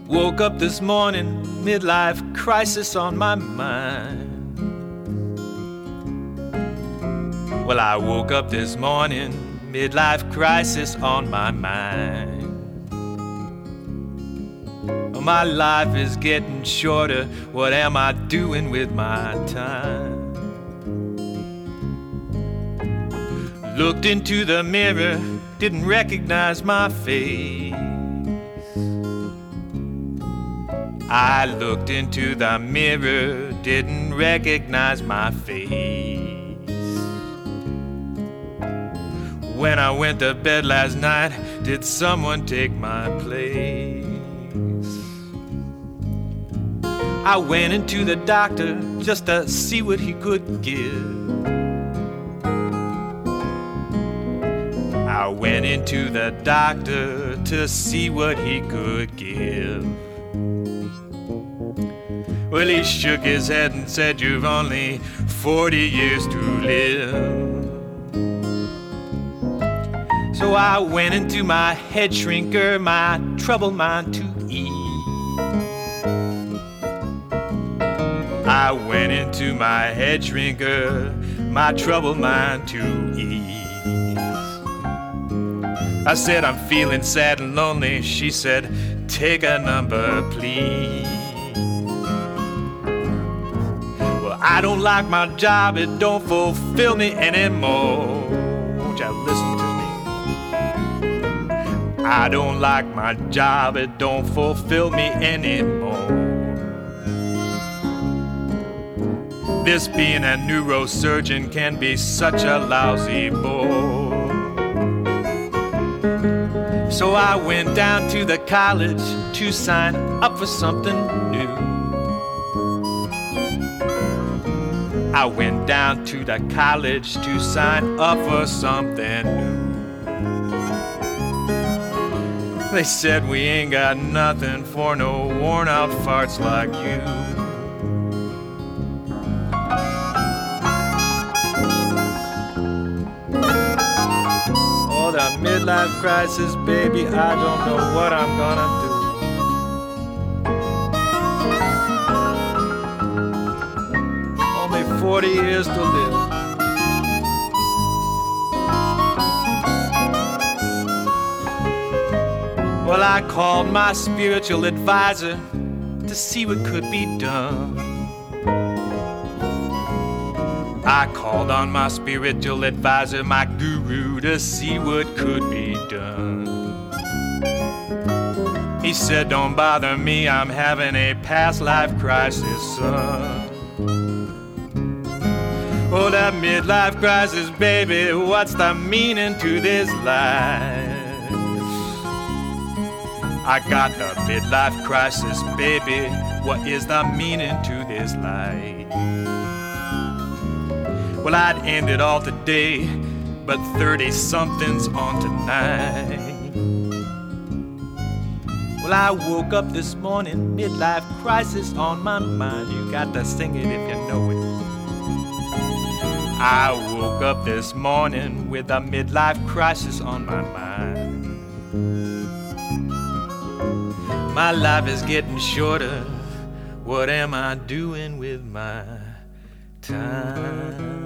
Woke up this morning, midlife crisis on my mind. Well, I woke up this morning, midlife crisis on my mind. My life is getting shorter, what am I doing with my time? Looked into the mirror, didn't recognize my face. I looked into the mirror, didn't recognize my face. When I went to bed last night, did someone take my place? I went into the doctor just to see what he could give. I went into the doctor to see what he could give. Well, he shook his head and said, "You've only 40 years to live." So I went into my head shrinker, my troubled mind to ease. I went into my head shrinker, my troubled mind to ease. I said, "I'm feeling sad and lonely." She said, "Take a number, please." Well, I don't like my job, it don't fulfill me anymore. Won't you listen to me? I don't like my job, it don't fulfill me anymore. This being a neurosurgeon can be such a lousy bore. So I went down to the college to sign up for something new. I went down to the college to sign up for something new. They said we ain't got nothing for no worn out farts like you. Oh, the midlife crisis, baby, I don't know what I'm gonna do. Only 40 years to live. Well, I called my spiritual advisor to see what could be done. I called on my spiritual advisor, my guru, to see what could be done. He said, "Don't bother me, I'm having a past life crisis, son." Oh, that midlife crisis, baby, what's the meaning to this life? I got the midlife crisis, baby, what is the meaning to this life? Well, I'd end it all today, but 30-something's on tonight. Well, I woke up this morning, midlife crisis on my mind. You got to sing it if you know it. I woke up this morning with a midlife crisis on my mind. My life is getting shorter. What am I doing with my time?